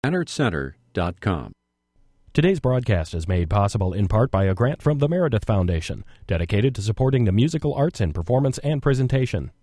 StanardCenter.com. Today's broadcast is made possible in part by a grant from the Meredith Foundation, dedicated to supporting the musical arts in performance and presentation.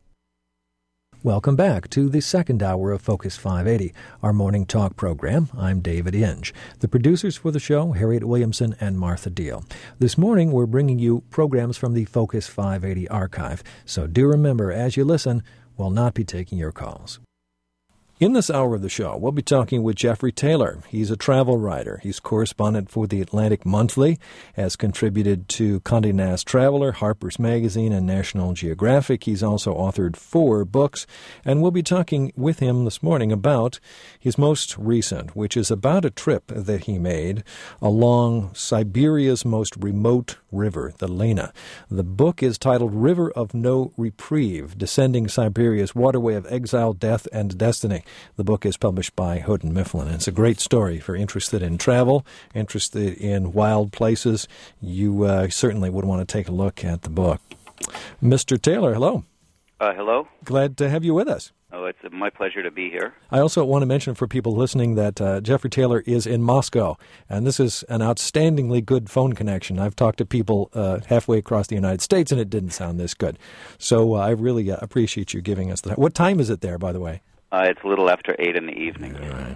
Welcome back to the second hour of Focus 580, our morning talk program. I'm David Inge. The producers for the show, Harriet Williamson and Martha Deal. This morning, we're bringing you programs from the Focus 580 archive. So do remember, as you listen, we'll not be taking your calls. In this hour of the show, we'll be talking with Jeffrey Taylor. He's a travel writer. He's correspondent for the Atlantic Monthly, has contributed to Condé Nast Traveler, Harper's Magazine, and National Geographic. He's also authored 4 books, and we'll be talking with him this morning about his most recent, which is about a trip that he made along Siberia's most remote river, the Lena. The book is titled River of No Reprieve, Descending Siberia's Waterway of Exile, Death, and Destiny. The book is published by Houghton Mifflin. It's a great story. If you're interested in travel, interested in wild places, you certainly would want to take a look at the book. Mr. Taylor, hello. Hello. Glad to have you with us. Oh, it's my pleasure to be here. I also want to mention for people listening that Jeffrey Taylor is in Moscow, and this is an outstandingly good phone connection. I've talked to people halfway across the United States, and it didn't sound this good. So I really appreciate you giving us the time. What time is it there, by the way? It's a little after 8 in the evening.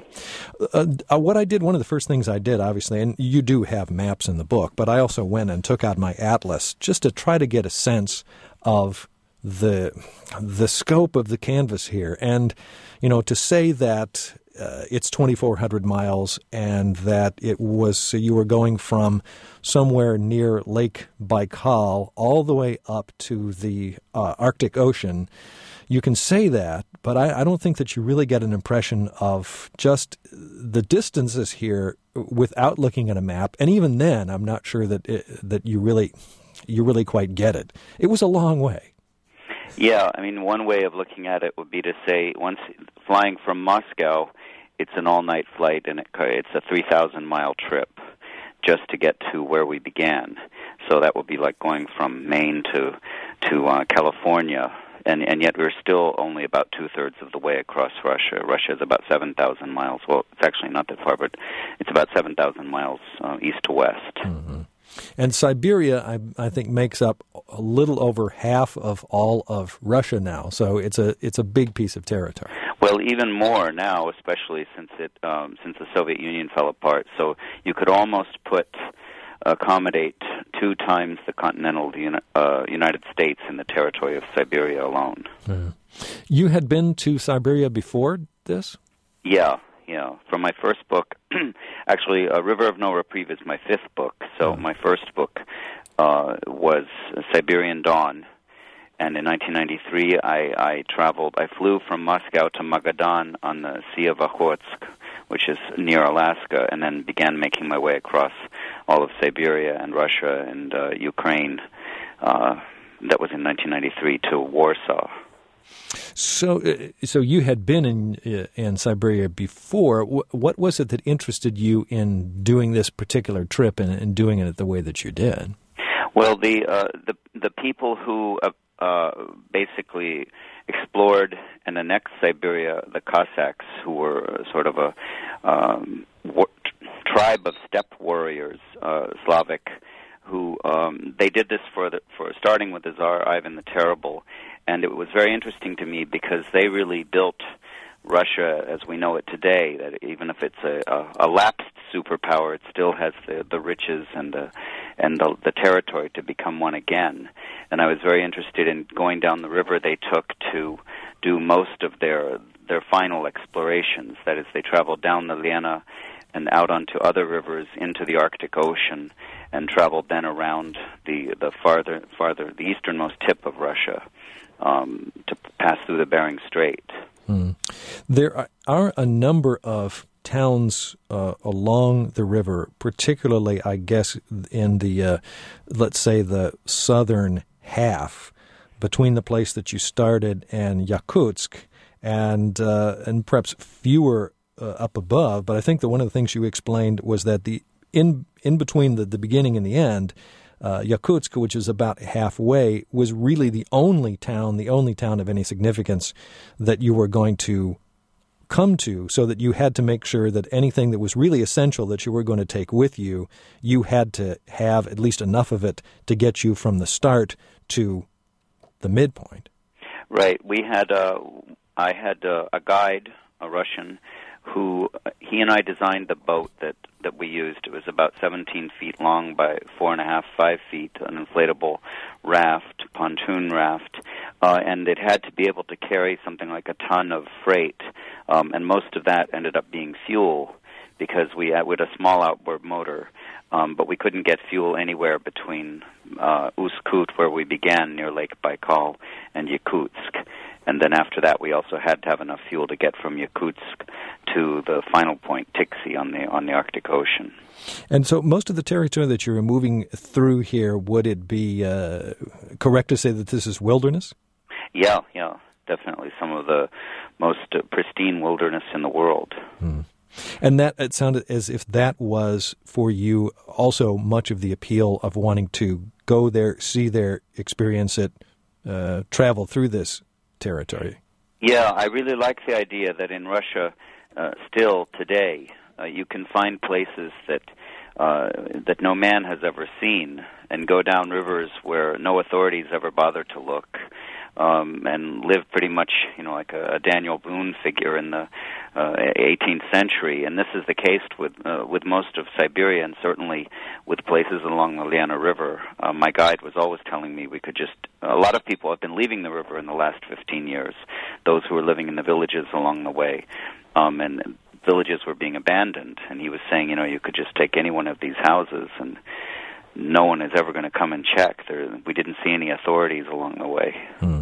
All right. One of the first things I did, obviously, and you do have maps in the book, but I also went and took out my atlas just to try to get a sense of the scope of the canvas here. And, you know, to say that it's 2,400 miles and that you were going from somewhere near Lake Baikal all the way up to the Arctic Ocean, you can say that, but I don't think that you really get an impression of just the distances here without looking at a map. And even then, I'm not sure that you really quite get it. It was a long way. Yeah, I mean, one way of looking at it would be to say, once flying from Moscow, it's an all-night flight, and it's a 3,000-mile trip just to get to where we began. So that would be like going from Maine to California. And yet we're still only about two-thirds of the way across Russia. Russia is about 7,000 miles. Well, it's actually not that far, but it's about 7,000 miles east to west. Mm-hmm. And Siberia, I think, makes up a little over half of all of Russia now. So it's a big piece of territory. Well, even more now, especially since the Soviet Union fell apart. So you could almost accommodate 2 times the continental United States in the territory of Siberia alone. Yeah. You had been to Siberia before this? Yeah. From my first book, actually, River of No Reprieve is my 5th book. So my first book was Siberian Dawn. And in 1993, I flew from Moscow to Magadan on the Sea of Okhotsk, which is near Alaska, and then began making my way across all of Siberia and Russia and Ukraine. That was in 1993 to Warsaw. So you had been in Siberia before. What was it that interested you in doing this particular trip and doing it the way that you did? Well, the people who basically explored and annexed Siberia, the Cossacks, who were sort of a tribe of steppe warriors, Slavic, who they did this for starting with the Tsar Ivan the Terrible, and it was very interesting to me because they really built Russia as we know it today. That even if it's a lapsed superpower, it still has the riches and the territory to become one again. And I was very interested in going down the river they took to do most of their final explorations. That is, they traveled down the Lena and out onto other rivers into the Arctic Ocean, and traveled then around the easternmost tip of Russia to pass through the Bering Strait. There are a number of towns along the river, particularly, I guess, in the, let's say, the southern half, between the place that you started and Yakutsk, and perhaps fewer up above. But I think that one of the things you explained was that in between the beginning and the end, Yakutsk, which is about halfway, was really the only town of any significance that you were going to come to, so that you had to make sure that anything that was really essential that you were going to take with you, you had to have at least enough of it to get you from the start to the midpoint. Right. I had a guide, a Russian, who he and I designed the boat that we used. It was about 17 feet long by 4.5, 5 feet, an inflatable raft, pontoon raft, and it had to be able to carry something like a ton of freight, and most of that ended up being fuel because we had a small outboard motor, but we couldn't get fuel anywhere between Usk-Kut, where we began near Lake Baikal, and Yakutsk. And then after that, we also had to have enough fuel to get from Yakutsk to the final point, Tiksi, on the Arctic Ocean. And so most of the territory that you're moving through here, would it be correct to say that this is wilderness? Yeah, definitely some of the most pristine wilderness in the world. And that, it sounded as if that was for you also much of the appeal of wanting to go there, see there, experience it, travel through this territory. Yeah, I really like the idea that in Russia, still today, you can find places that no man has ever seen, and go down rivers where no authorities ever bother to look, and live pretty much, like a Daniel Boone figure in the 18th century. And this is the case with most of Siberia, and certainly with places along the Lena River. My guide was always telling me a lot of people have been leaving the river in the last 15 years, those who were living in the villages along the way, and villages were being abandoned. And he was saying, you could just take any one of these houses and no one is ever going to come and check. We didn't see any authorities along the way.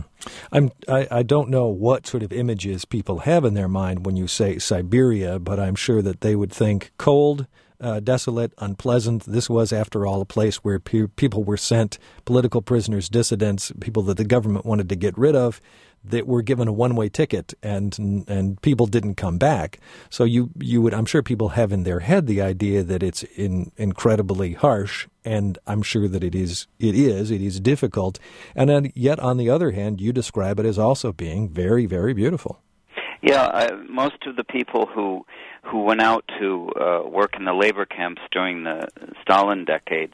I don't know what sort of images people have in their mind when you say Siberia, but I'm sure that they would think cold, desolate, unpleasant. This was, after all, a place where people were sent, political prisoners, dissidents, people that the government wanted to get rid of, that were given a one-way ticket, and people didn't come back. So you would, I'm sure people have in their head the idea that it's incredibly harsh, and I'm sure that it is difficult. And then, yet, on the other hand, you describe it as also being very, very beautiful. Yeah, most of the people who went out to work in the labor camps during the Stalin decades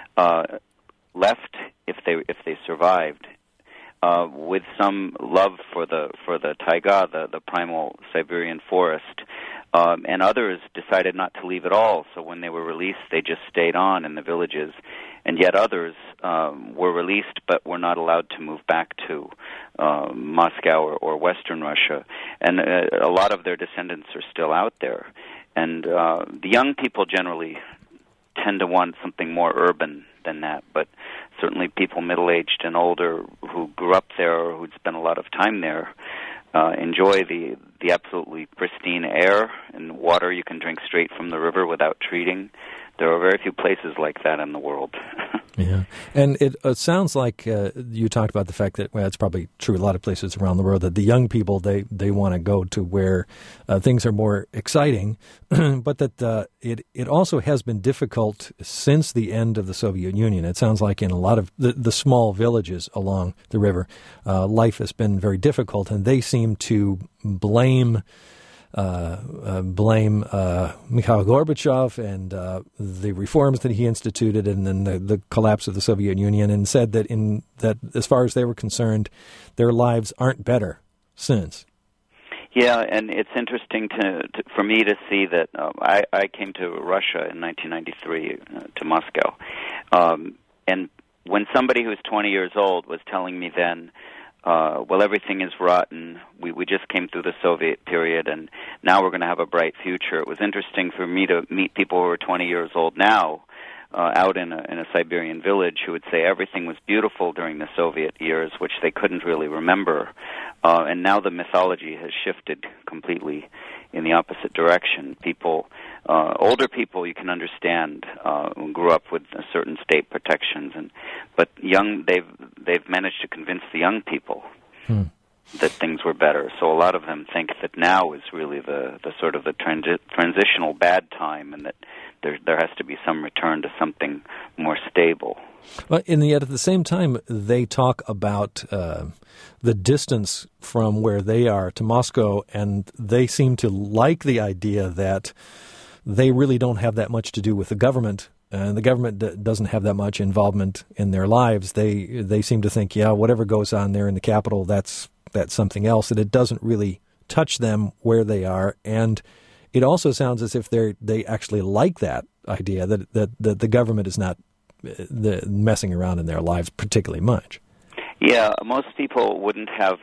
left, if they survived, with some love for the taiga, the primal Siberian forest, and others decided not to leave at all. So when they were released, they just stayed on in the villages, and yet others were released but were not allowed to move back to Moscow or Western Russia, and a lot of their descendants are still out there. And the young people generally tend to want something more urban than that, but certainly people middle-aged and older who grew up there or who'd spent a lot of time there enjoy the absolutely pristine air and water you can drink straight from the river without treating. There are very few places like that in the world. Yeah, and it sounds like you talked about the fact that, well, it's probably true a lot of places around the world, that the young people, they want to go to where things are more exciting, but that it also has been difficult since the end of the Soviet Union. It sounds like in a lot of the small villages along the river, life has been very difficult, and they seem to blame Mikhail Gorbachev and the reforms that he instituted, and then the collapse of the Soviet Union, and said that as far as they were concerned, their lives aren't better since. Yeah, and it's interesting for me to see that I came to Russia in 1993 to Moscow, and when somebody who was 20 years old was telling me then, well, everything is rotten. We just came through the Soviet period, and now we're going to have a bright future. It was interesting for me to meet people who are 20 years old now, out in a Siberian village, who would say everything was beautiful during the Soviet years, which they couldn't really remember. And now the mythology has shifted completely in the opposite direction. People, older people, you can understand, who grew up with certain state protections, but they've managed to convince the young people that things were better. So a lot of them think that now is really the sort of the transitional bad time, and that there has to be some return to something more stable. And yet at the same time, they talk about the distance from where they are to Moscow, and they seem to like the idea that they really don't have that much to do with the government, and the government doesn't have that much involvement in their lives. They seem to think, yeah, whatever goes on there in the capital, that's something else, and it doesn't really touch them where they are. And it also sounds as if they actually like that idea that the government is not messing around in their lives particularly much. Yeah, most people wouldn't have.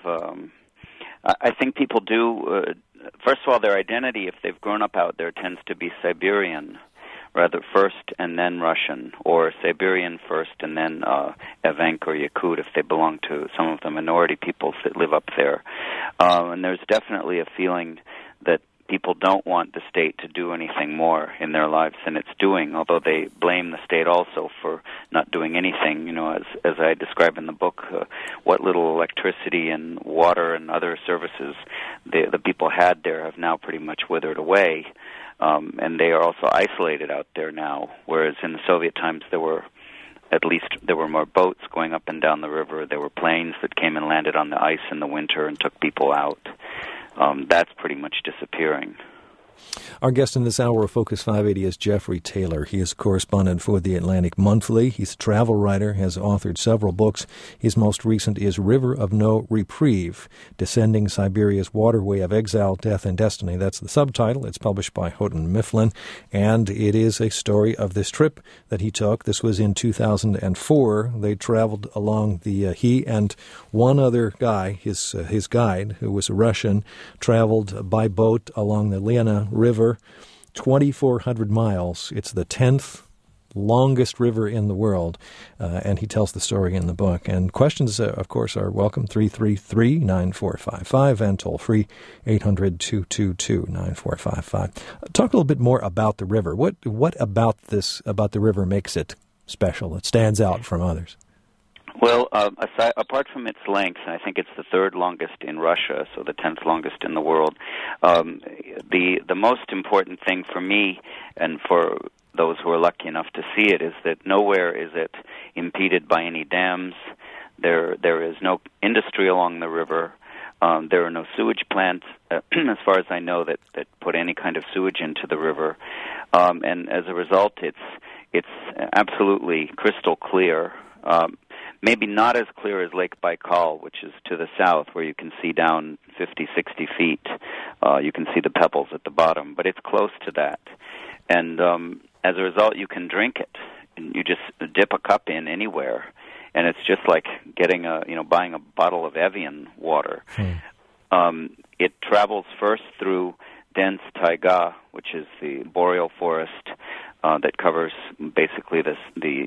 I think people do. First of all, their identity, if they've grown up out there, tends to be Siberian, rather first and then Russian, or Siberian first and then Evenk or Yakut if they belong to some of the minority peoples that live up there. And there's definitely a feeling that people don't want the state to do anything more in their lives than it's doing, although they blame the state also for not doing anything. You know, as I describe in the book, what little electricity and water and other services the people had there have now pretty much withered away. And they are also isolated out there now, whereas in the Soviet times there were more boats going up and down the river. There were planes that came and landed on the ice in the winter and took people out. That's pretty much disappearing. Our guest in this hour of Focus 580 is Jeffrey Taylor. He is a correspondent for the Atlantic Monthly. He's a travel writer, has authored several books. His most recent is River of No Reprieve, Descending Siberia's Waterway of Exile, Death, and Destiny. That's the subtitle. It's published by Houghton Mifflin, and it is a story of this trip that he took. This was in 2004. They traveled along he and one other guy, his guide, who was a Russian, traveled by boat along the Lena River, 2,400 miles. It's the 10th longest river in the world, and he tells the story in the book. And questions, of course, are welcome, 333-9455, and toll-free, 800-222-9455. Talk a little bit more about the river. What about the river makes it special? It stands out from others. Well, apart from its length, I think it's the third longest in Russia, so the 10th longest in the world. The most important thing for me and for those who are lucky enough to see it is that nowhere is it impeded by any dams. There is no industry along the river. There are no sewage plants, as far as I know, that put any kind of sewage into the river. And as a result, it's absolutely crystal clear. Maybe not as clear as Lake Baikal, which is to the south, where you can see down 50, 60 feet. You can see the pebbles at the bottom, but it's close to that. And as a result, you can drink it. And you just dip a cup in anywhere, and it's just like buying a bottle of Evian water. It travels first through dense taiga, which is the boreal forest that covers basically the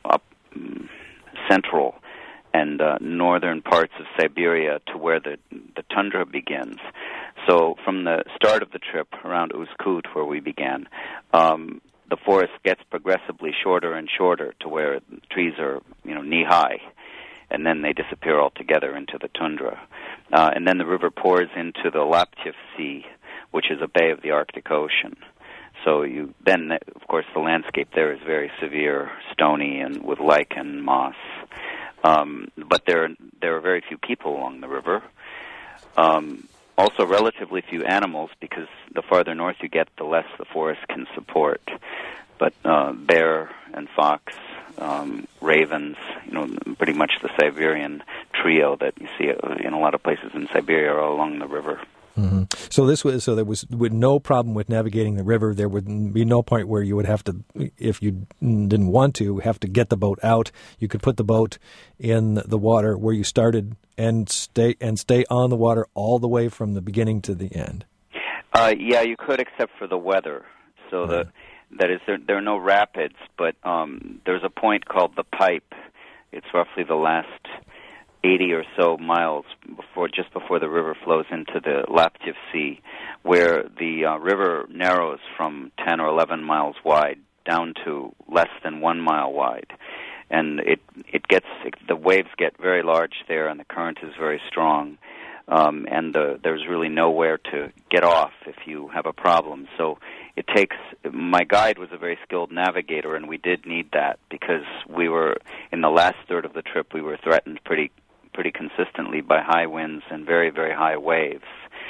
central and northern parts of Siberia to where the tundra begins. So from the start of the trip around Uskut, where we began, the forest gets progressively shorter and shorter to where trees are, knee-high, and then they disappear altogether into the tundra. And then the river pours into the Laptev Sea, which is a bay of the Arctic Ocean. So of course, the landscape there is very severe, stony, and with lichen, moss. But there are very few people along the river. Also, relatively few animals, because the farther north you get, the less the forest can support. But bear and fox, ravens, pretty much the Siberian trio that you see in a lot of places in Siberia are all along the river. Mm-hmm. So there was no problem with navigating the river. There would be no point where you would have to, if you didn't want to, have to get the boat out. You could put the boat in the water where you started and stay on the water all the way from the beginning to the end. Yeah, you could, except for the weather. So right. There are no rapids, but there's a point called the Pipe. It's roughly the last 80 or so miles just before the river flows into the Laptev Sea, where the river narrows from 10 or 11 miles wide down to less than 1 mile wide. And the waves get very large there, and the current is very strong. and there's really nowhere to get off if you have a problem. So it takes. My guide was a very skilled navigator, and we did need that because we were in the last third of the trip. We were threatened pretty consistently by high winds and very, very high waves.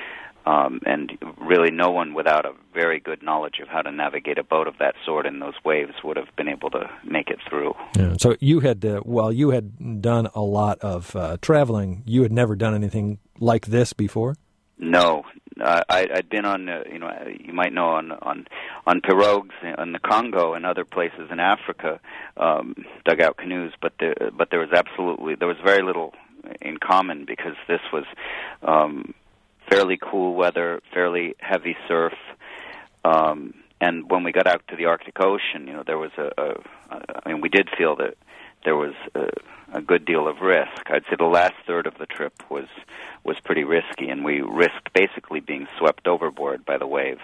And really no one without a very good knowledge of how to navigate a boat of that sort in those waves would have been able to make it through. Yeah. So you had, while you had done a lot of traveling, you had never done anything like this before? No. I'd been on, you might know, on pirogues in the Congo and other places in Africa, dugout canoes, but there was very little in common because this was fairly cool weather, fairly heavy surf, and when we got out to the Arctic Ocean, there was we did feel that there was a good deal of risk. I'd say the last third of the trip was pretty risky, and we risked basically being swept overboard by the waves.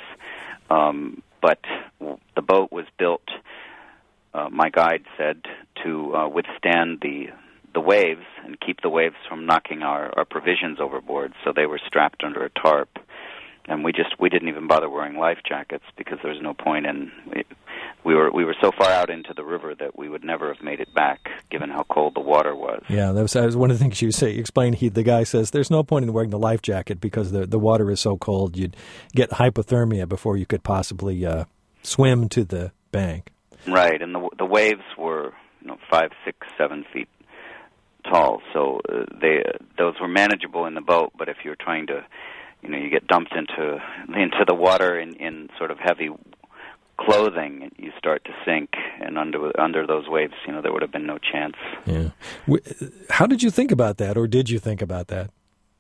But the boat was built, my guide said, to withstand the waves and keep the waves from knocking our provisions overboard. So they were strapped under a tarp, and we didn't even bother wearing life jackets because there was no point in. We were so far out into the river that we would never have made it back, given how cold the water was. Yeah, that was one of the things you explained. The guy says there's no point in wearing the life jacket because the water is so cold. You'd get hypothermia before you could possibly swim to the bank. Right, and the waves were 5, 6, 7 feet tall, so those were manageable in the boat. But if you're trying to, you get dumped into the water in sort of heavy clothing, you start to sink, and under those waves, there would have been no chance. Yeah. How did you think about that, or did you think about that?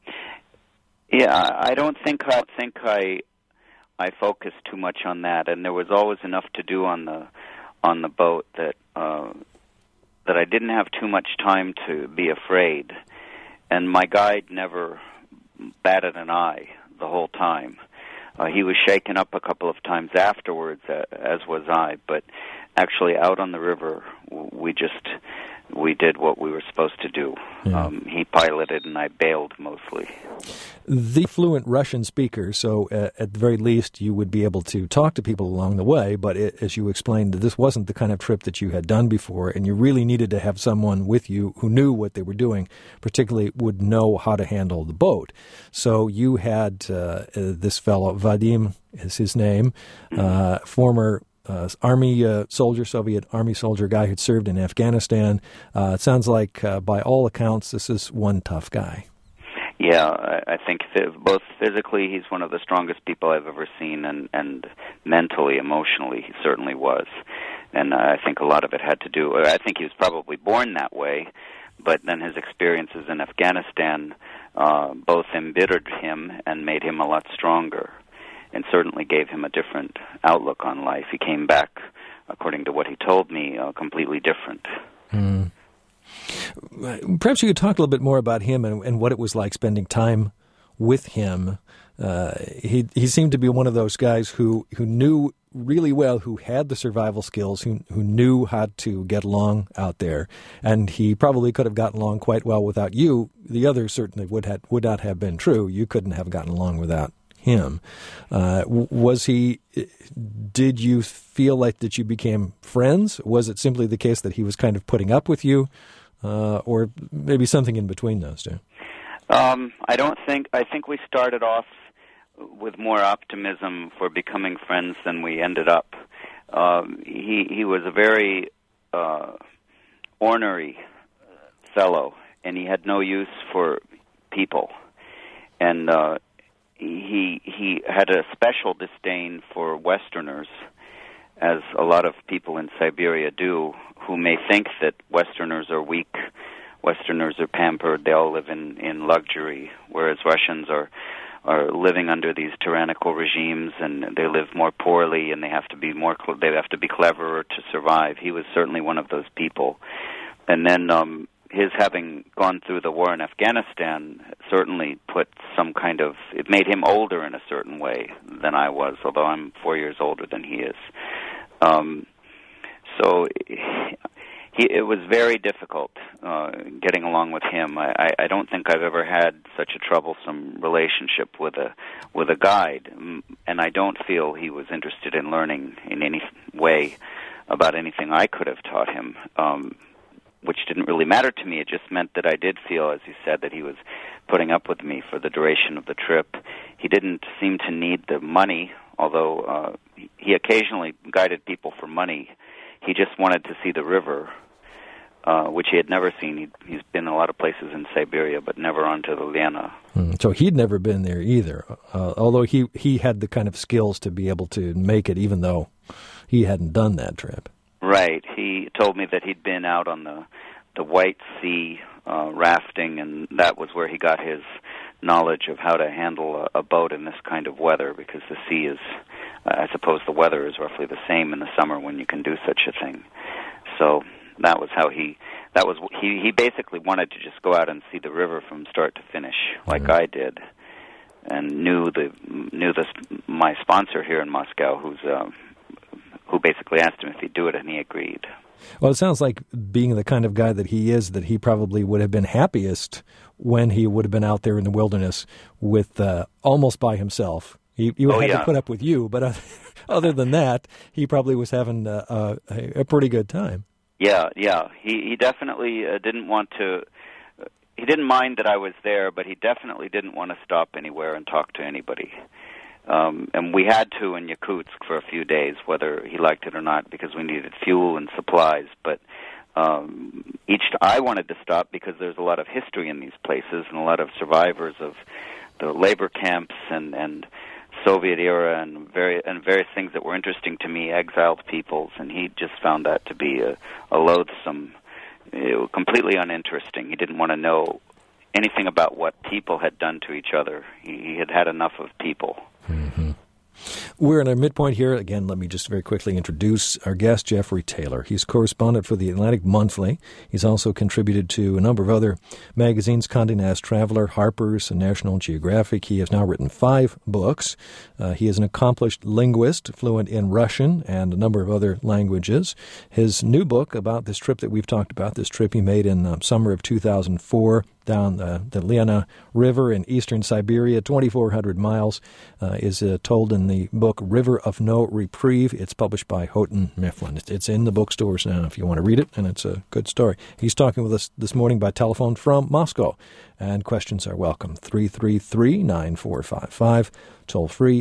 Yeah, I don't think I focused too much on that, and there was always enough to do on the boat that I didn't have too much time to be afraid, and my guide never batted an eye the whole time. He was shaken up a couple of times afterwards, as was I, but actually out on the river, we did what we were supposed to do. Yeah. He piloted and I bailed mostly. The fluent Russian speaker, so at the very least you would be able to talk to people along the way, but as you explained, this wasn't the kind of trip that you had done before, and you really needed to have someone with you who knew what they were doing, particularly would know how to handle the boat. So you had this fellow, Vadim is his name, former Army soldier, Soviet Army soldier, guy who'd served in Afghanistan. It sounds like, by all accounts, this is one tough guy. Yeah, I think both physically, he's one of the strongest people I've ever seen, and mentally, emotionally, he certainly was. And I think a lot of it had to do, I think he was probably born that way, but then his experiences in Afghanistan both embittered him and made him a lot stronger, and certainly gave him a different outlook on life. He came back, according to what he told me, completely different. Mm. Perhaps you could talk a little bit more about him and what it was like spending time with him. He seemed to be one of those guys who knew really well, who had the survival skills, who knew how to get along out there, and he probably could have gotten along quite well without you. The others certainly would not have been true. You couldn't have gotten along without him. Did you feel like that you became friends? Was it simply the case that he was kind of putting up with you, or maybe something in between those two? I think we started off with more optimism for becoming friends than we ended up. He was a very ornery fellow, and he had no use for people, and he had a special disdain for Westerners, as a lot of people in Siberia do, who may think that Westerners are weak, Westerners are pampered, they all live in luxury, whereas Russians are living under these tyrannical regimes, and they live more poorly, and they have to be cleverer to survive. He was certainly one of those people. And then his having gone through the war in Afghanistan certainly put it made him older in a certain way than I was, although I'm 4 years older than he is. So It was very difficult getting along with him. I don't think I've ever had such a troublesome relationship with a guide, and I don't feel he was interested in learning in any way about anything I could have taught him, which didn't really matter to me. It just meant that I did feel, as you said, that he was putting up with me for the duration of the trip. He didn't seem to need the money, although he occasionally guided people for money. He just wanted to see the river, which he had never seen. He's been a lot of places in Siberia, but never onto the Lena. So he'd never been there either, although he had the kind of skills to be able to make it, even though he hadn't done that trip. Right. He told me that he'd been out on the White Sea rafting, and that was where he got his knowledge of how to handle a boat in this kind of weather, because the sea is, I suppose the weather is roughly the same in the summer when you can do such a thing. So that was how he basically wanted to just go out and see the river from start to finish, like I did, and knew my sponsor here in Moscow, who basically asked him if he'd do it, and he agreed. Well, it sounds like, being the kind of guy that he is, that he probably would have been happiest when he would have been out there in the wilderness with almost by himself. He would have to put up with you, but other than that, he probably was having a pretty good time. Yeah. He definitely didn't want to. He didn't mind that I was there, but he definitely didn't want to stop anywhere and talk to anybody. And we had to in Yakutsk for a few days, whether he liked it or not, because we needed fuel and supplies. But I wanted to stop because there's a lot of history in these places and a lot of survivors of the labor camps and Soviet era and various things that were interesting to me, exiled peoples, and he just found that to be a loathsome, completely uninteresting. He didn't want to know anything about what people had done to each other. He had had enough of people. Mm-hmm. We're in our midpoint here. Again, let me just very quickly introduce our guest, Jeffrey Taylor. He's correspondent for the Atlantic Monthly. He's also contributed to a number of other magazines, Condé Nast Traveler, Harper's, and National Geographic. He has now written 5 books. He is an accomplished linguist, fluent in Russian and a number of other languages. His new book about this trip that we've talked about, this trip he made in summer of 2004, down the Lena River in eastern Siberia, 2,400 miles, is told in the book River of No Reprieve. It's published by Houghton Mifflin. It's in the bookstores now if you want to read it, and it's a good story. He's talking with us this morning by telephone from Moscow, and questions are welcome. 333-9455. Toll free,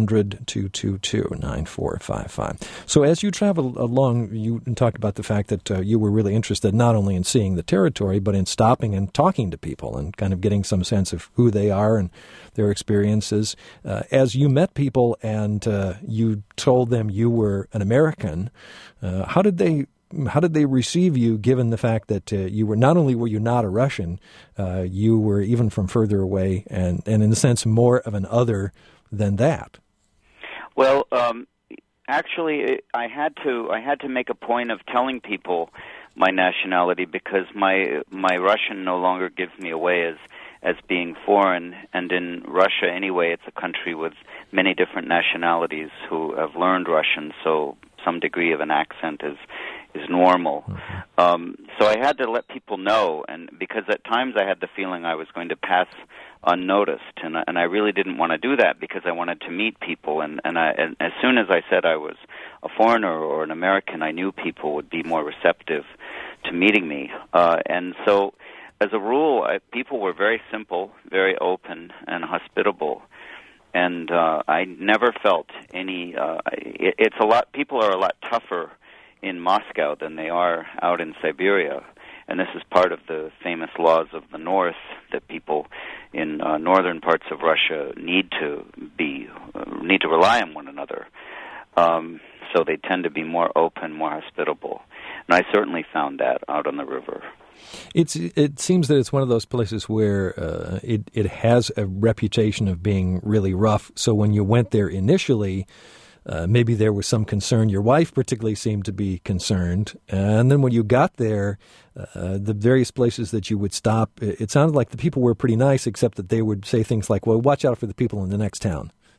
800-222-9455. So as you traveled along, you talked about the fact that you were really interested not only in seeing the territory, but in stopping and talking to people and kind of getting some sense of who they are and their experiences. As you met people and you told them you were an American, how did they receive you, given the fact that you were, not only were you not a Russian, you were even from further away and in a sense more of an other than that? Well, actually, I had to make a point of telling people my nationality, because my Russian no longer gives me away as being foreign, and in Russia anyway, it's a country with many different nationalities who have learned Russian, so some degree of an accent is normal. So I had to let people know, and because at times I had the feeling I was going to pass unnoticed, and I really didn't want to do that, because I wanted to meet people, and as soon as I said I was a foreigner or an American, I knew people would be more receptive to meeting me. And so, as a rule, people were very simple, very open, and hospitable. And I never felt any. It's a lot. People are a lot tougher in Moscow than they are out in Siberia, and this is part of the famous laws of the North, that people in northern parts of Russia need to rely on one another. So they tend to be more open, more hospitable, and I certainly found that out on the river. It seems that it's one of those places where it has a reputation of being really rough. So when you went there initially, maybe there was some concern. Your wife particularly seemed to be concerned. And then when you got there, the various places that you would stop, it sounded like the people were pretty nice, except that they would say things like, well, watch out for the people in the next town.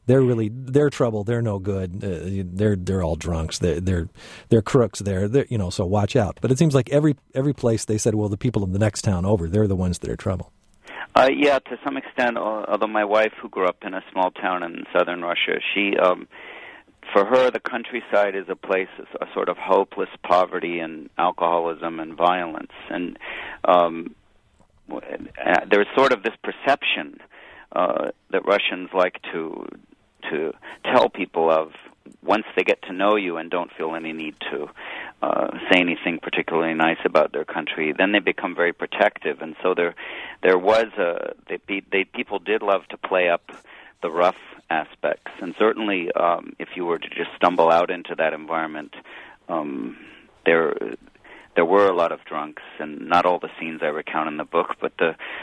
they're trouble. They're no good. They're all drunks. They're crooks. So watch out. But it seems like every place they said, well, the people in the next town over, they're the ones that are trouble. Yeah, to some extent. Although my wife, who grew up in a small town in southern Russia, for her, the countryside is a place of a sort of hopeless poverty and alcoholism and violence, and there's sort of this perception that Russians like to tell people of once they get to know you and don't feel any need to say anything particularly nice about their country, then they become very protective. And so there was people did love to play up the rough aspects, and certainly if you were to just stumble out into that environment, there were a lot of drunks, and not all the scenes I recount in the book, but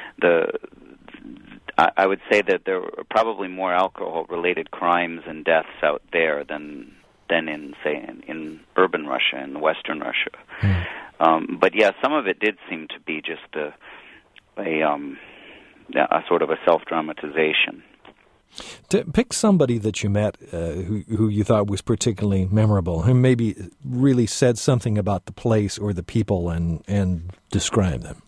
I would say that there were probably more alcohol-related crimes and deaths out there than in urban Russia, in Western Russia. But yeah, some of it did seem to be just a sort of a self-dramatization. To pick somebody that you met who you thought was particularly memorable, who maybe really said something about the place or the people, and describe them.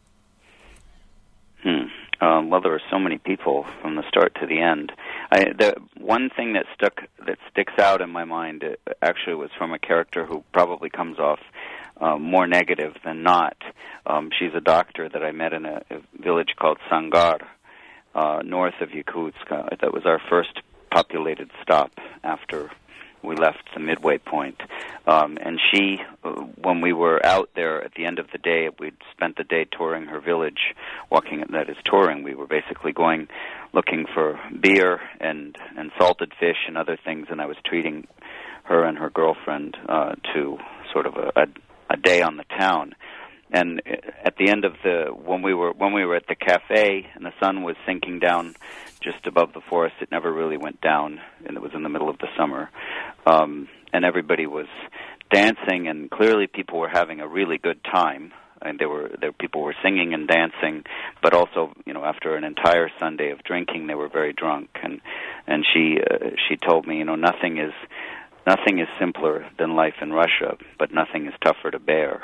Well, there were so many people from the start to the end. The one thing that sticks out in my mind actually was from a character who probably comes off more negative than not. She's a doctor that I met in a village called Sangar, north of Yakutsk. That was our first populated stop after we left the midway point. And she, when we were out there at the end of the day, we'd spent the day touring her village, touring. We were basically looking for beer and salted fish and other things, and I was treating her and her girlfriend to sort of a day on the town. And at the end of when we were at the cafe and the sun was sinking down just above the forest, it never really went down, and it was in the middle of the summer. And everybody was dancing, and clearly people were having a really good time. And people were singing and dancing, but also, after an entire Sunday of drinking, they were very drunk. And she told me, nothing is simpler than life in Russia, but nothing is tougher to bear.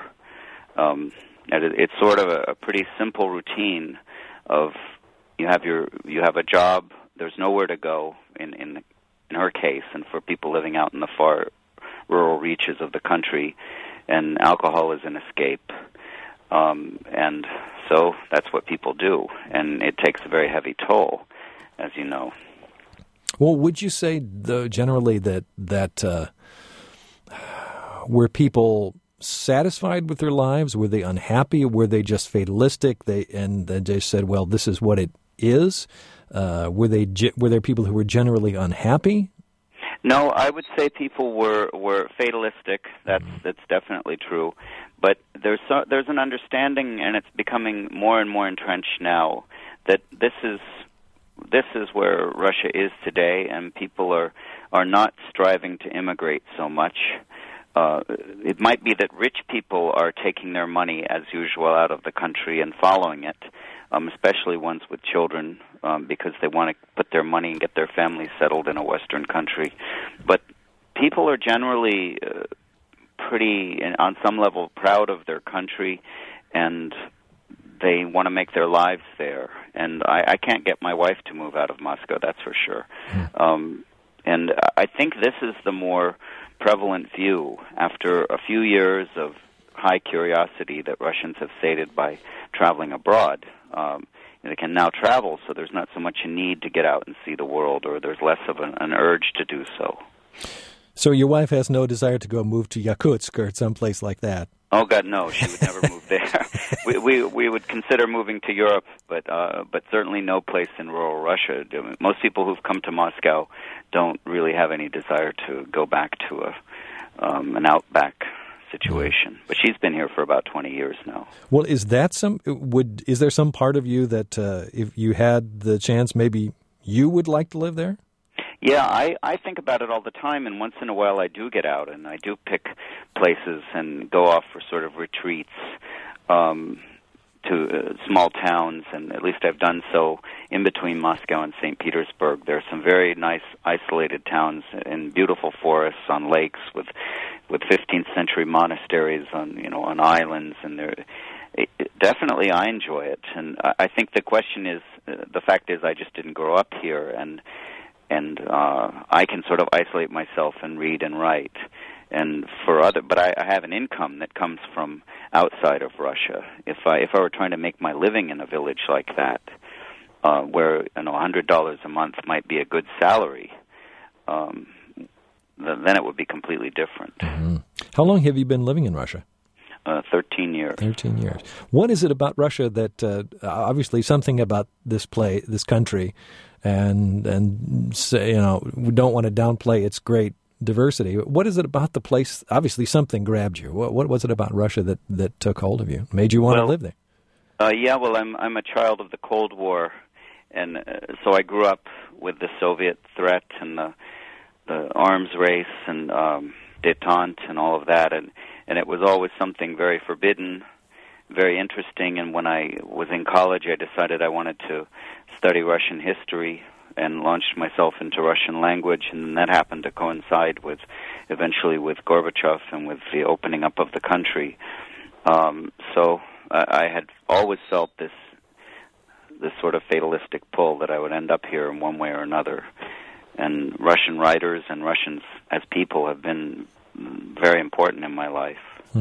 It's sort of a pretty simple routine of you have a job. There's nowhere to go in her case, and for people living out in the far rural reaches of the country, and alcohol is an escape. And so that's what people do, and it takes a very heavy toll, as you know. Well, would you say, though, generally that were people satisfied with their lives? Were they unhappy? Were they just fatalistic? They said, "Well, this is what it is." Were there people who were generally unhappy? No, I would say people were fatalistic. That's definitely true. But there's an understanding, and it's becoming more and more entrenched now, that this is where Russia is today, and people are not striving to immigrate so much. It might be that rich people are taking their money, as usual, out of the country and following it, especially ones with children, because they want to put their money and get their families settled in a Western country. But people are generally pretty, on some level, proud of their country, and they want to make their lives there. And I can't get my wife to move out of Moscow, that's for sure. And I think this is the more prevalent view after a few years of high curiosity that Russians have sated by traveling abroad. They can now travel, so there's not so much a need to get out and see the world, or there's less of an urge to do so. So your wife has no desire to go move to Yakutsk or someplace like that? Oh God, no! She would never move there. We would consider moving to Europe, but certainly no place in rural Russia. Most people who've come to Moscow don't really have any desire to go back to an outback situation. But she's been here for about 20 years now. Well, is there some part of you that if you had the chance, maybe you would like to live there? Yeah, I think about it all the time, and once in a while I do get out, and I do pick places and go off for sort of retreats. to small towns, and at least I've done so in between Moscow and St. Petersburg. There are some very nice isolated towns in beautiful forests on lakes with 15th century monasteries on islands, and definitely I enjoy it. And I think the question is, the fact is I just didn't grow up here, and I can sort of isolate myself and read and write. And but I have an income that comes from outside of Russia. If I were trying to make my living in a village like that, where $100 a month might be a good salary, then it would be completely different. Mm-hmm. How long have you been living in Russia? 13 years. 13 years. What is it about Russia that obviously something about this country, and we don't want to downplay its great diversity. What is it about the place? Obviously, something grabbed you. What was it about Russia that took hold of you, made you want to live there? I'm a child of the Cold War, and so I grew up with the Soviet threat and the arms race and détente and all of that, and it was always something very forbidden, very interesting. And when I was in college, I decided I wanted to study Russian history and launched myself into Russian language, and that happened to coincide eventually with Gorbachev and with the opening up of the country. So I had always felt this sort of fatalistic pull that I would end up here in one way or another. And Russian writers and Russians as people have been very important in my life.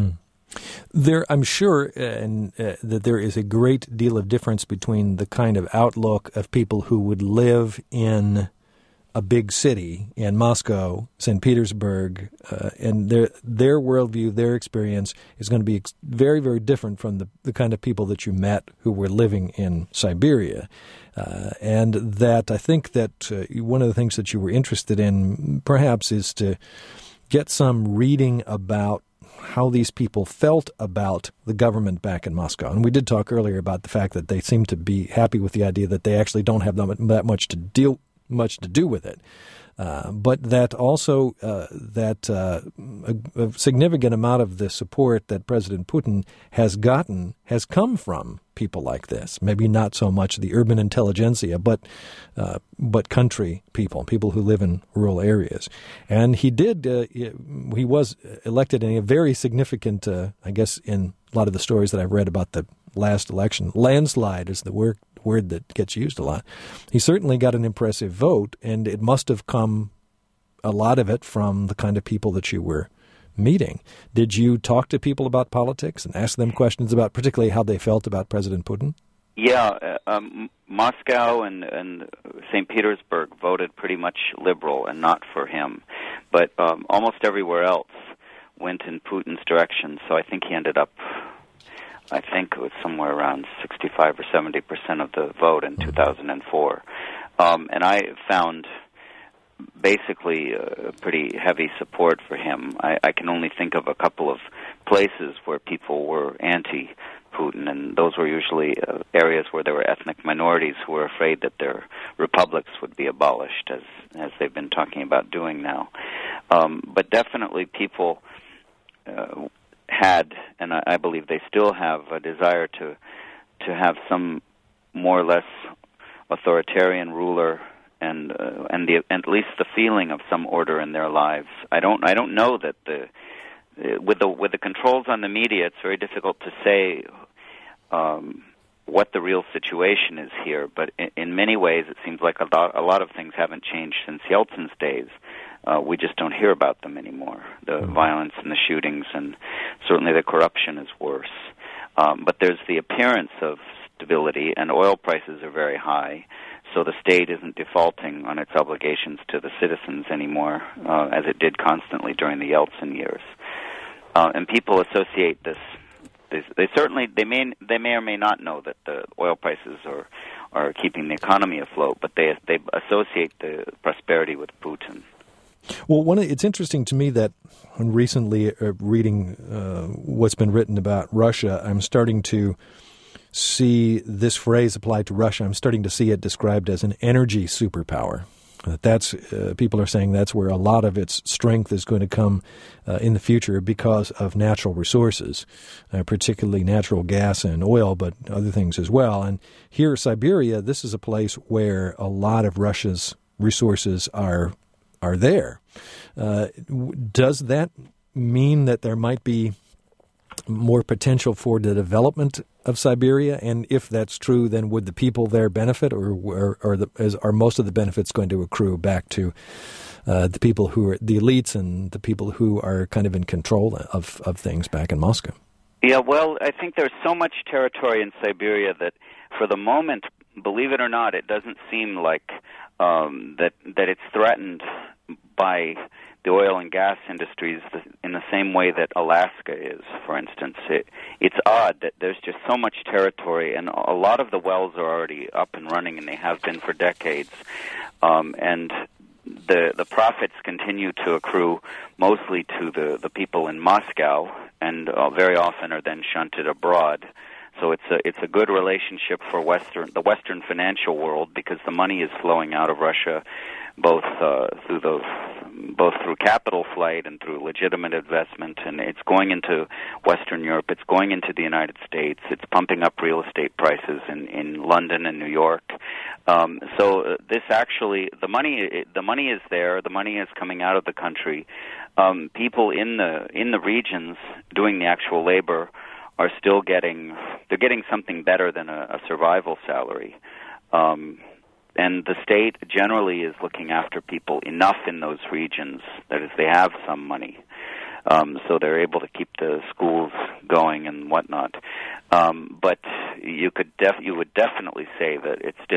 I'm sure that there is a great deal of difference between the kind of outlook of people who would live in a big city, in Moscow, St. Petersburg, and their worldview, their experience is going to be very, very different from the kind of people that you met who were living in Siberia. And that I think that one of the things that you were interested in perhaps is to get some reading about how these people felt about the government back in Moscow. And we did talk earlier about the fact that they seem to be happy with the idea that they actually don't have that much to do with it. But that also a significant amount of the support that President Putin has gotten has come from people like this. Maybe not so much the urban intelligentsia, but country people who live in rural areas. And he was elected in a very significant, I guess, in a lot of the stories that I've read about the last election, landslide is the word that gets used a lot. He certainly got an impressive vote, and it must have come, a lot of it, from the kind of people that you were meeting. Did you talk to people about politics and ask them questions about particularly how they felt about President Putin? Yeah, Moscow and St. Petersburg voted pretty much liberal and not for him. But almost everywhere else went in Putin's direction, so I think he ended up, I think it was somewhere around 65 or 70% of the vote in 2004. And I found basically pretty heavy support for him. I can only think of a couple of places where people were anti-Putin, and those were usually areas where there were ethnic minorities who were afraid that their republics would be abolished, as they've been talking about doing now. But definitely people had, and I believe they still have, a desire to have some more or less authoritarian ruler, and at least the feeling of some order in their lives. I don't know that with the controls on the media, it's very difficult to say what the real situation is here. But in many ways, it seems like a lot of things haven't changed since Yeltsin's days. We just don't hear about them anymore. The violence and the shootings, and certainly the corruption is worse. But there's the appearance of stability, and oil prices are very high, so the state isn't defaulting on its obligations to the citizens anymore, as it did constantly during the Yeltsin years. And people associate this. They may or may not know that the oil prices are keeping the economy afloat, but they associate the prosperity with Putin. Well, it's interesting to me that when recently reading what's been written about Russia, I'm starting to see this phrase applied to Russia. I'm starting to see it described as an energy superpower. That's people are saying that's where a lot of its strength is going to come in the future because of natural resources, particularly natural gas and oil, but other things as well. And here, Siberia, this is a place where a lot of Russia's resources are there. Does that mean that there might be more potential for the development of Siberia? And if that's true, then would the people there benefit, or are most of the benefits going to accrue back to the people who are the elites and the people who are kind of in control of things back in Moscow? Yeah, well, I think there's so much territory in Siberia that for the moment, believe it or not, it doesn't seem like that it's threatened by the oil and gas industries in the same way that Alaska is, for instance. It's odd that there's just so much territory, and a lot of the wells are already up and running, and they have been for decades. And the profits continue to accrue mostly to the people in Moscow, and very often are then shunted abroad. So it's a good relationship for the Western financial world, because the money is flowing out of Russia both through capital flight and through legitimate investment, and it's going into Western Europe, it's going into the United States, it's pumping up real estate prices in London and New York. So this actually, the money is there, the money is coming out of the country. People in the regions doing the actual labor are still getting something better than a survival salary. And the state generally is looking after people enough in those regions, that is, they have some money, so they're able to keep the schools going and whatnot. But you would definitely say that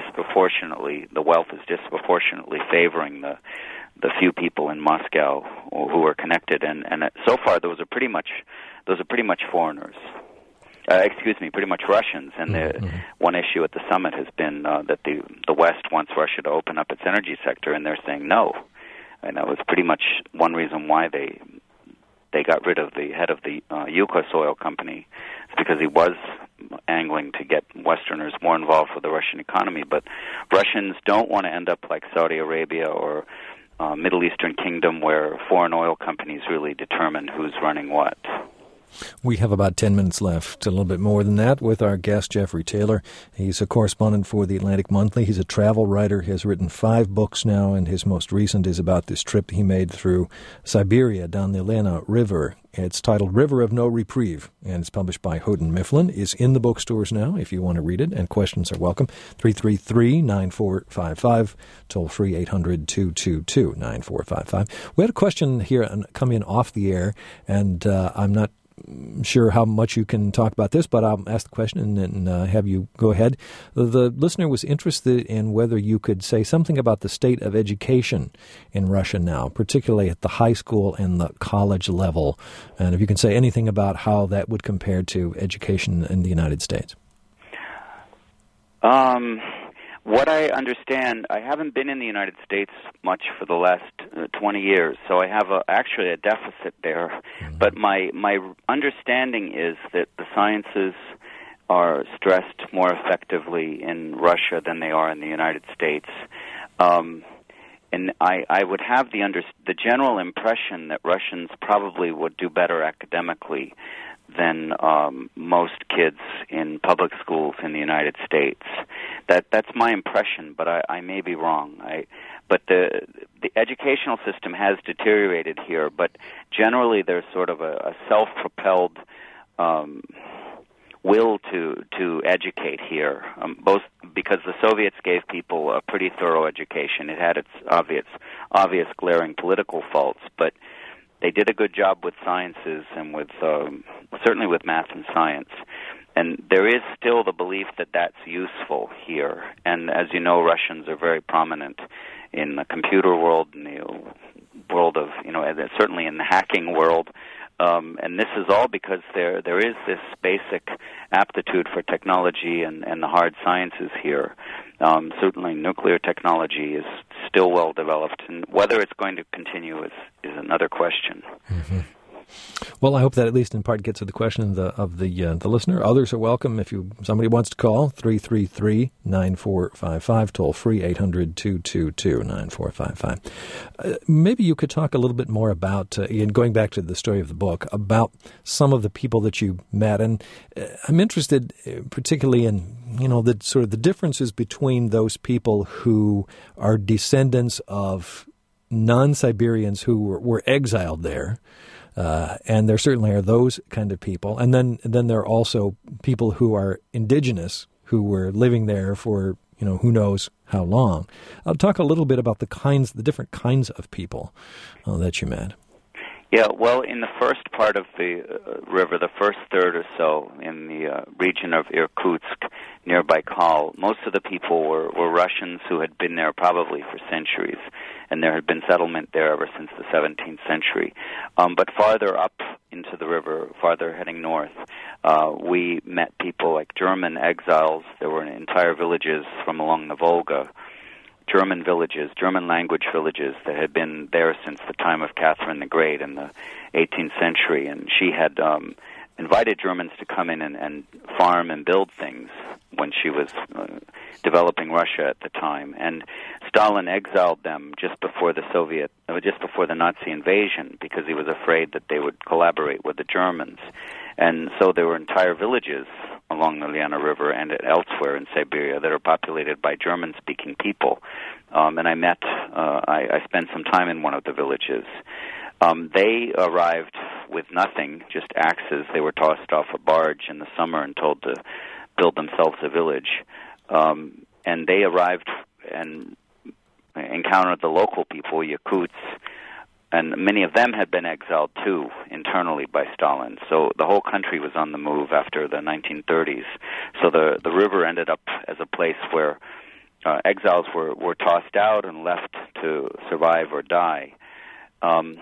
the wealth is disproportionately favoring the few people in Moscow who are connected, and so far those are pretty much foreigners. Pretty much Russians. And the one issue at the summit has been that the West wants Russia to open up its energy sector, and they're saying no. And that was pretty much one reason why they got rid of the head of the Yukos oil company. It's because he was angling to get Westerners more involved with the Russian economy. But Russians don't want to end up like Saudi Arabia or Middle Eastern Kingdom, where foreign oil companies really determine who's running what. We have about 10 minutes left, a little bit more than that, with our guest, Jeffrey Taylor. He's a correspondent for the Atlantic Monthly. He's a travel writer. He has written 5 books now, and his most recent is about this trip he made through Siberia down the Lena River. It's titled River of No Reprieve, and it's published by Houghton Mifflin. It's in the bookstores now if you want to read it, and questions are welcome. 333-9455, toll free 800-222-9455. We had a question here come in off the air, and I'm not sure how much you can talk about this, but I'll ask the question and then have you go ahead. The listener was interested in whether you could say something about the state of education in Russia now, particularly at the high school and the college level, and if you can say anything about how that would compare to education in the United States. What I understand, I haven't been in the United States much for the last 20 years, so I have actually a deficit there. Mm-hmm. But my understanding is that the sciences are stressed more effectively in Russia than they are in the United States. And I would have the general impression that Russians probably would do better academically than most kids in public schools in the United States. That's my impression, but I may be wrong. But the educational system has deteriorated here, but generally there's sort of a self-propelled will to educate here, both because the Soviets gave people a pretty thorough education. It had its obvious glaring political faults, but they did a good job with sciences and with certainly with math and science. And there is still the belief that that's useful here. And as you know, Russians are very prominent in the computer world, in the world of, certainly in the hacking world. And this is all because there is this basic aptitude for technology and the hard sciences here. Certainly nuclear technology is still well developed, and whether it's going to continue is another question. Mm-hmm. Well, I hope that at least in part gets to the question of the listener. Others are welcome. If somebody wants to call, 333-9455, toll free 800-222-9455. Maybe you could talk a little bit more about, again, going back to the story of the book, about some of the people that you met. And I'm interested particularly in, the sort of the differences between those people who are descendants of non-Siberians who were exiled there. And there certainly are those kind of people. And then there are also people who are indigenous who were living there for, who knows how long. I'll talk a little bit about the different kinds of people that you met. Yeah, well, in the first part of the river, the first third or so, in the region of Irkutsk, near Baikal, most of the people were Russians who had been there probably for centuries, and there had been settlement there ever since the 17th century. But farther up into the river, farther heading north, we met people like German exiles. There were entire villages from along the Volga, German villages, German language villages that had been there since the time of Catherine the Great in the 18th century, and she had invited Germans to come in and farm and build things when she was developing Russia at the time. And Stalin exiled them just before the Nazi invasion because he was afraid that they would collaborate with the Germans. And so there were entire villages along the Lena River and elsewhere in Siberia that are populated by German-speaking people. And I spent some time in one of the villages. They arrived with nothing, just axes. They were tossed off a barge in the summer and told to build themselves a village. And they arrived and encountered the local people, Yakuts, and many of them had been exiled, too, internally by Stalin. So the whole country was on the move after the 1930s. So the river ended up as a place where exiles were tossed out and left to survive or die. And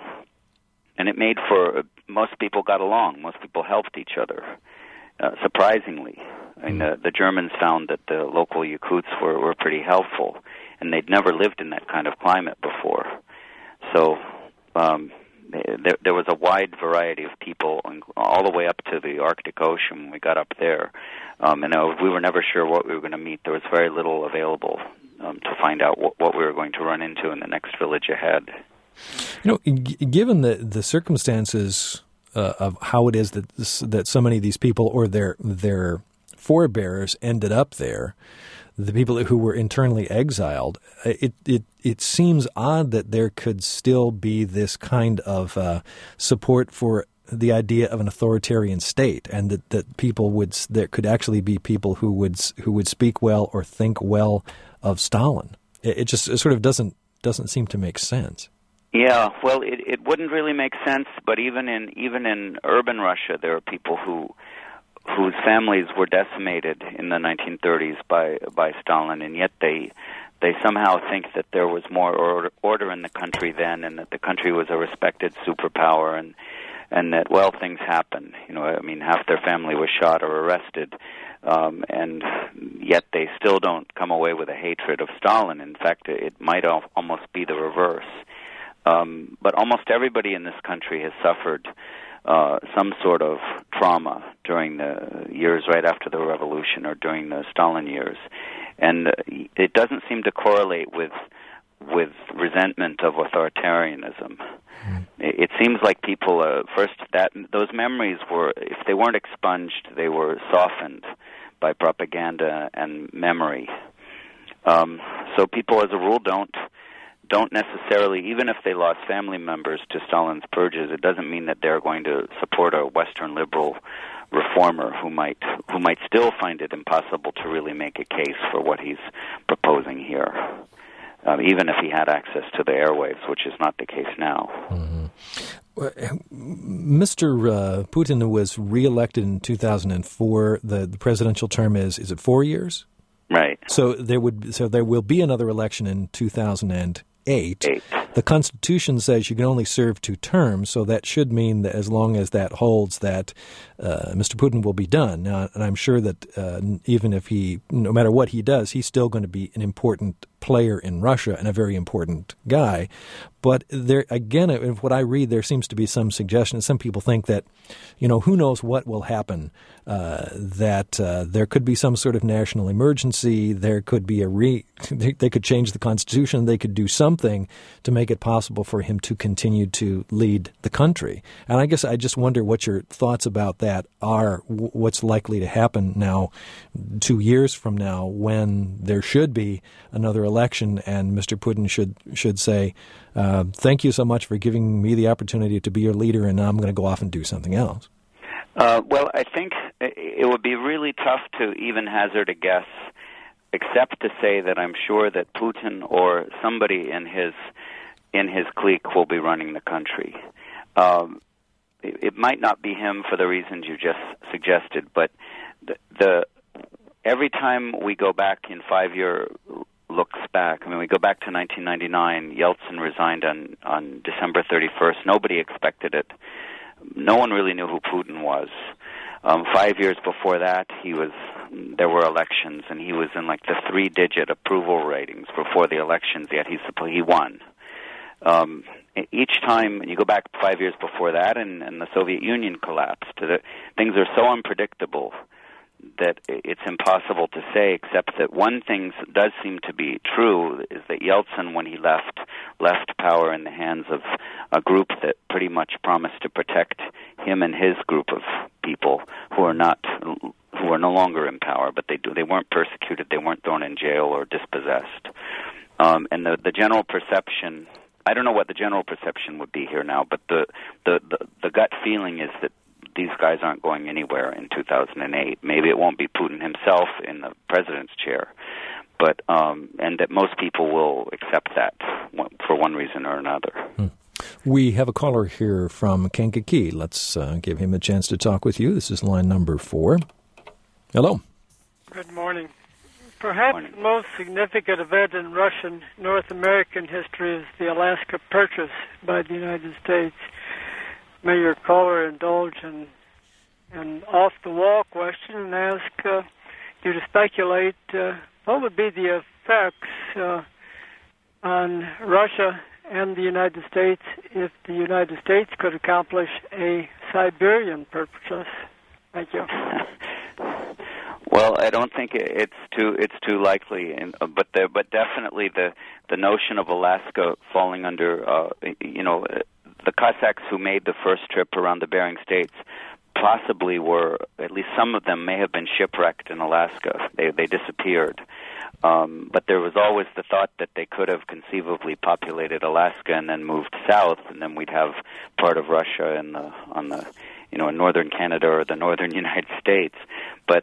it made for, most people got along. Most people helped each other, surprisingly. I mean, the Germans found that the local Yakuts were pretty helpful, and they'd never lived in that kind of climate before. So there was a wide variety of people all the way up to the Arctic Ocean when we got up there. And we were never sure what we were going to meet. There was very little available to find out what we were going to run into in the next village ahead. Given the circumstances of how it is that so many of these people or their forebears ended up there, the people who were internally exiled, it seems odd that there could still be this kind of support for the idea of an authoritarian state, and that there could actually be people who would speak well or think well of Stalin. It sort of doesn't seem to make sense. Yeah, well, it wouldn't really make sense, but even in urban Russia, there are people whose families were decimated in the 1930s by Stalin, and yet they somehow think that there was more order in the country then, and that the country was a respected superpower, and that, well, things happen. Half their family was shot or arrested, and yet they still don't come away with a hatred of Stalin. In fact, it might almost be the reverse. But almost everybody in this country has suffered some sort of trauma during the years right after the revolution or during the Stalin years. And it doesn't seem to correlate with resentment of authoritarianism. It seems like people, those memories were, if they weren't expunged, they were softened by propaganda and memory. So people, as a rule, don't necessarily, even if they lost family members to Stalin's purges, it doesn't mean that they're going to support a Western liberal reformer who might still find it impossible to really make a case for what he's proposing here, even if he had access to the airwaves, which is not the case now. Mm-hmm. Mr. Putin was reelected in 2004. The presidential term is it 4 years? Right. So there will be another election in 2008. The Constitution says you can only serve 2 terms, so that should mean that as long as that holds, that Mr. Putin will be done. Now, and I'm sure that even if no matter what he does, he's still going to be an important player in Russia and a very important guy. But there, again, what I read, there seems to be some suggestion. Some people think that, who knows what will happen, that there could be some sort of national emergency. There could be they could change the Constitution. They could do something to make it possible for him to continue to lead the country. And I guess I just wonder what your thoughts about that are, what's likely to happen now 2 years from now when there should be another election and Mr. Putin should say, thank you so much for giving me the opportunity to be your leader, and now I'm going to go off and do something else. Well, I think it would be really tough to even hazard a guess, except to say that I'm sure that Putin or somebody in his clique will be running the country. It might not be him for the reasons you just suggested, but every time we go back in 5-year looks back, we go back to 1999, Yeltsin resigned on December 31st. Nobody expected it. No one really knew who Putin was. 5 years before that, there were elections, and he was in like the 3-digit approval ratings before the elections, yet he won. Each time you go back 5 years before that, and the Soviet Union collapsed, things are so unpredictable that it's impossible to say, except that one thing does seem to be true, is that Yeltsin, when he left power in the hands of a group that pretty much promised to protect him and his group of people who are no longer in power, but they weren't persecuted, they weren't thrown in jail or dispossessed. And the general perception, I don't know what the general perception would be here now, but the gut feeling is that these guys aren't going anywhere in 2008. Maybe it won't be Putin himself in the president's chair, but and that most people will accept that for one reason or another. We have a caller here from Kankakee. Let's give him a chance to talk with you. This is line number 4. Hello. Good morning. Perhaps the most significant event in Russian North American history is the Alaska Purchase by the United States. May your caller indulge in an off-the-wall question and ask you to speculate what would be the effects on Russia and the United States if the United States could accomplish a Siberian purchase. Thank you. Well, I don't think it's too likely, but definitely the notion of Alaska falling under the Cossacks who made the first trip around the Bering States possibly were, at least some of them may have been shipwrecked in Alaska. They disappeared. But there was always the thought that they could have conceivably populated Alaska and then moved south, and then we'd have part of Russia in northern Canada or the northern United States. But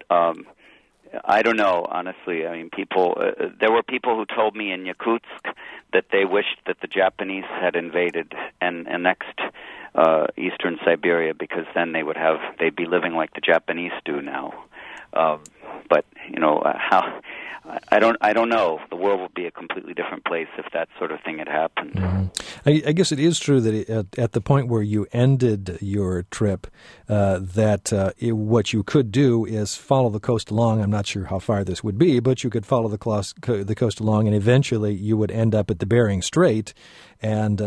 I don't know, honestly. There were people who told me in Yakutsk that they wished that the Japanese had invaded and annexed eastern Siberia, because then they'd be living like the Japanese do now. But how? I don't know. The world would be a completely different place if that sort of thing had happened. Mm-hmm. I guess it is true that at the point where you ended your trip, what you could do is follow the coast along. I'm not sure how far this would be, but you could follow the coast along, and eventually you would end up at the Bering Strait, and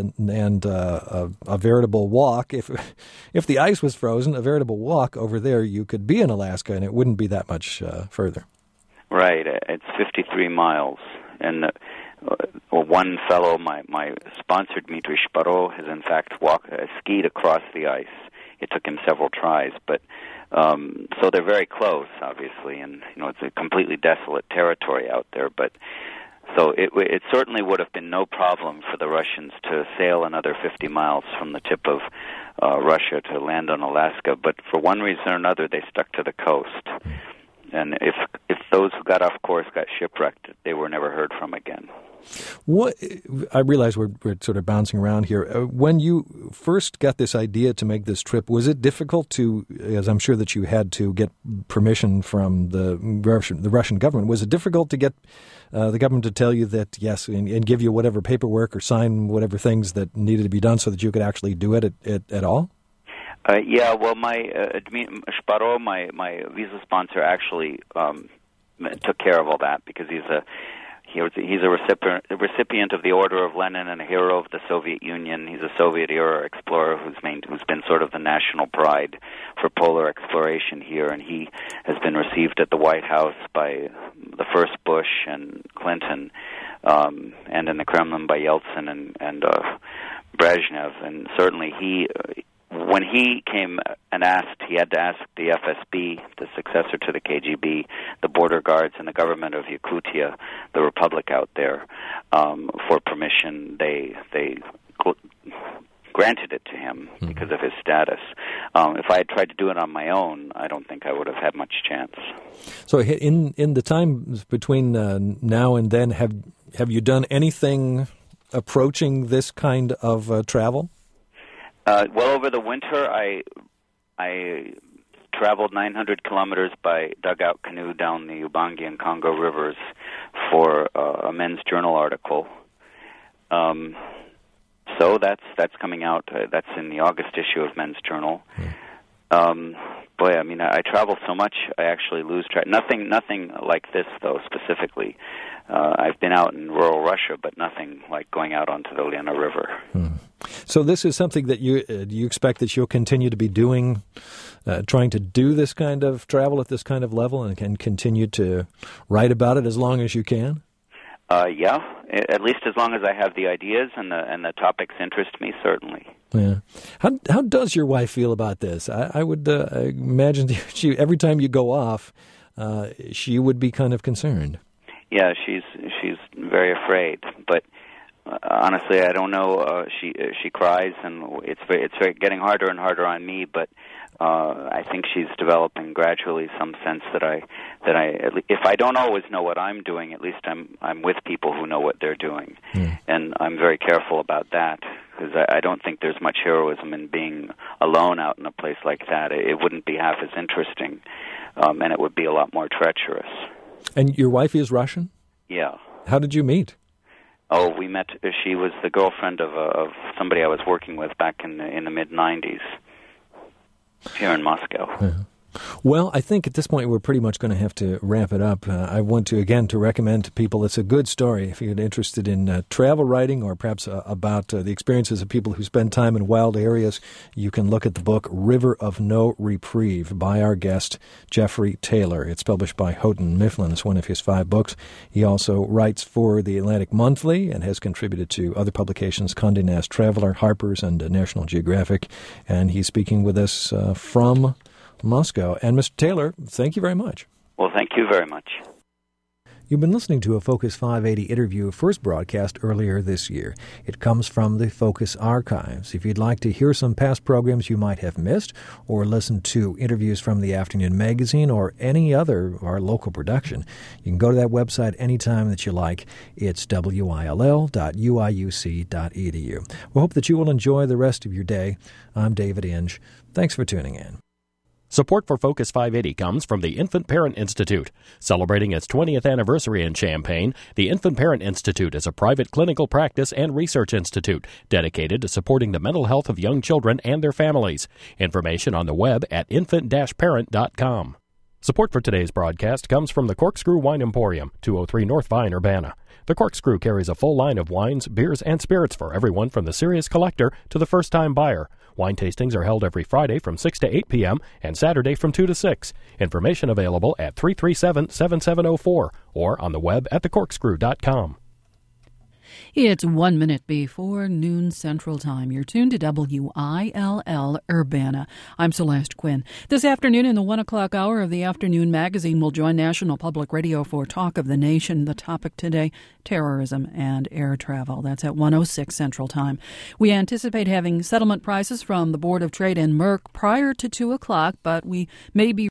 a veritable walk. If the ice was frozen, a veritable walk over there, you could be in Alaska, and it wouldn't be that much further. Right, it's 53 miles, and one fellow, my sponsor, Dmitry Shparo, has in fact skied across the ice. It took him several tries, but so they're very close, obviously, and it's a completely desolate territory out there. But so it certainly would have been no problem for the Russians to sail another 50 miles from the tip of Russia to land on Alaska. But for one reason or another, they stuck to the coast. And if those who got off course got shipwrecked. They were never heard from again. What I realize we're sort of bouncing around here. When you first got this idea to make this trip, was it difficult to, as I'm sure that you had to get permission from the Russian government, was it difficult to get the government to tell you that yes, and give you whatever paperwork or sign whatever things that needed to be done so that you could actually do it at all? Yeah, well, my Shparo, my visa sponsor, actually took care of all that because he's a recipient of the Order of Lenin and a hero of the Soviet Union. He's a Soviet-era explorer who's been sort of the national pride for polar exploration here, and he has been received at the White House by the first Bush and Clinton, and in the Kremlin by Yeltsin and Brezhnev. And certainly when he came and asked, he had to ask the FSB, the successor to the KGB, the border guards, and the government of Yakutia, the republic out there, for permission. They granted it to him because of his status. If I had tried to do it on my own, I don't think I would have had much chance. So in the time between now and then, have you done anything approaching this kind of travel? Well, over the winter, I traveled 900 kilometers by dugout canoe down the Ubangi and Congo rivers for a Men's Journal article. So that's coming out. That's in the August issue of Men's Journal. Boy, I mean, I travel so much, I actually lose track. Nothing like this, though, specifically. I've been out in rural Russia, but nothing like going out onto the Lena River. So this is something that you expect that you'll continue to be doing, trying to do this kind of travel at this kind of level, and can continue to write about it as long as you can? Yeah, at least as long as I have the ideas and the topics interest me, certainly. Yeah. How does your wife feel about this? I would imagine she, every time you go off, she would be kind of concerned. Yeah, she's very afraid, but honestly, I don't know. She cries, and it's very getting harder and harder on me. But I think she's developing gradually some sense that I if I don't always know what I'm doing, at least I'm with people who know what they're doing, and I'm very careful about that because I don't think there's much heroism in being alone out in a place like that. It wouldn't be half as interesting, and it would be a lot more treacherous. And your wife is Russian? Yeah. How did you meet? Oh, we met. She was the girlfriend of somebody I was working with back in the mid-'90s here in Moscow. Yeah. Well, I think at this point we're pretty much going to have to wrap it up. I want to, again, to recommend to people, it's a good story. If you're interested in travel writing or perhaps about the experiences of people who spend time in wild areas, you can look at the book River of No Reprieve by our guest, Jeffrey Taylor. It's published by Houghton Mifflin. It's one of his 5 books. He also writes for the Atlantic Monthly and has contributed to other publications, Condé Nast Traveler, Harper's, and National Geographic. And he's speaking with us from Moscow. And Mr. Taylor, thank you very much. Well, thank you very much. You've been listening to a Focus 580 interview first broadcast earlier this year. It comes from the Focus archives. If you'd like to hear some past programs you might have missed or listen to interviews from the Afternoon Magazine or any other of our local production, you can go to that website anytime that you like. It's will.uiuc.edu. We hope that you will enjoy the rest of your day. I'm David Inge. Thanks for tuning in. Support for Focus 580 comes from the Infant Parent Institute. Celebrating its 20th anniversary in Champaign, the Infant Parent Institute is a private clinical practice and research institute dedicated to supporting the mental health of young children and their families. Information on the web at infant-parent.com. Support for today's broadcast comes from the Corkscrew Wine Emporium, 203 North Vine, Urbana. The Corkscrew carries a full line of wines, beers, and spirits for everyone from the serious collector to the first-time buyer. Wine tastings are held every Friday from 6 to 8 p.m. and Saturday from 2 to 6. Information available at 337-7704 or on the web at thecorkscrew.com. It's 1 minute before noon Central Time. You're tuned to WILL Urbana. I'm Celeste Quinn. This afternoon in the 1 o'clock hour of the Afternoon Magazine, we'll join National Public Radio for Talk of the Nation. The topic today, terrorism and air travel. That's at 1:06 Central Time. We anticipate having settlement prices from the Board of Trade and Merck prior to 2 o'clock, but we may be